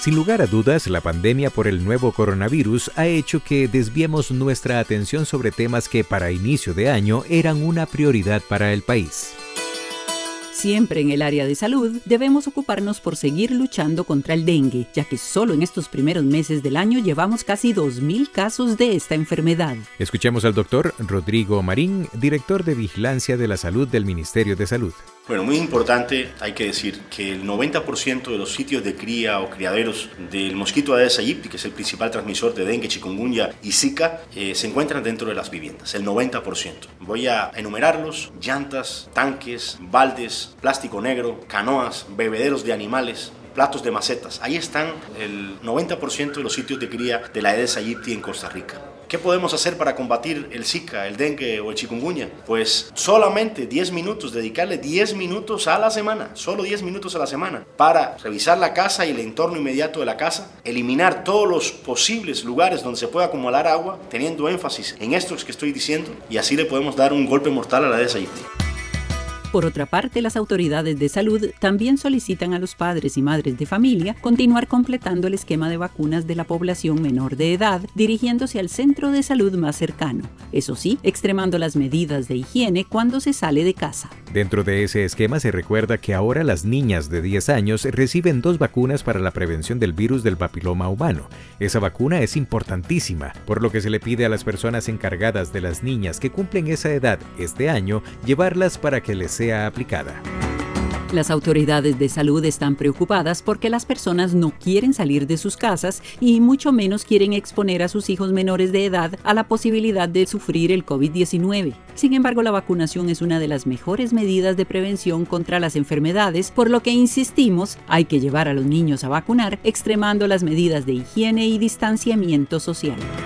Sin lugar a dudas, la pandemia por el nuevo coronavirus ha hecho que desviemos nuestra atención sobre temas que para inicio de año eran una prioridad para el país. Siempre en el área de salud debemos ocuparnos por seguir luchando contra el dengue, ya que solo en estos primeros meses del año llevamos casi 2.000 casos de esta enfermedad. Escuchemos al doctor Rodrigo Marín, director de Vigilancia de la Salud del Ministerio de Salud. Bueno, muy importante, hay que decir que el 90% de los sitios de cría o criaderos del mosquito Aedes aegypti, que es el principal transmisor de dengue, chikungunya y zika, se encuentran dentro de las viviendas, el 90%. Voy a enumerarlos: llantas, tanques, baldes, plástico negro, canoas, bebederos de animales, platos de macetas. Ahí están el 90% de los sitios de cría de la Aedes aegypti en Costa Rica. ¿Qué podemos hacer para combatir el Zika, el dengue o el chikungunya? Pues solamente 10 minutos, dedicarle 10 minutos a la semana, solo 10 minutos a la semana, para revisar la casa y el entorno inmediato de la casa, eliminar todos los posibles lugares donde se pueda acumular agua, teniendo énfasis en estos que estoy diciendo, y así le podemos dar un golpe mortal a la Aedes aegypti. Por otra parte, las autoridades de salud también solicitan a los padres y madres de familia continuar completando el esquema de vacunas de la población menor de edad, dirigiéndose al centro de salud más cercano. Eso sí, extremando las medidas de higiene cuando se sale de casa. Dentro de ese esquema se recuerda que ahora las niñas de 10 años reciben 2 vacunas para la prevención del virus del papiloma humano. Esa vacuna es importantísima, por lo que se le pide a las personas encargadas de las niñas que cumplen esa edad este año llevarlas para que les sea aplicada. Las autoridades de salud están preocupadas porque las personas no quieren salir de sus casas y mucho menos quieren exponer a sus hijos menores de edad a la posibilidad de sufrir el COVID-19. Sin embargo, la vacunación es una de las mejores medidas de prevención contra las enfermedades, por lo que insistimos, hay que llevar a los niños a vacunar, extremando las medidas de higiene y distanciamiento social.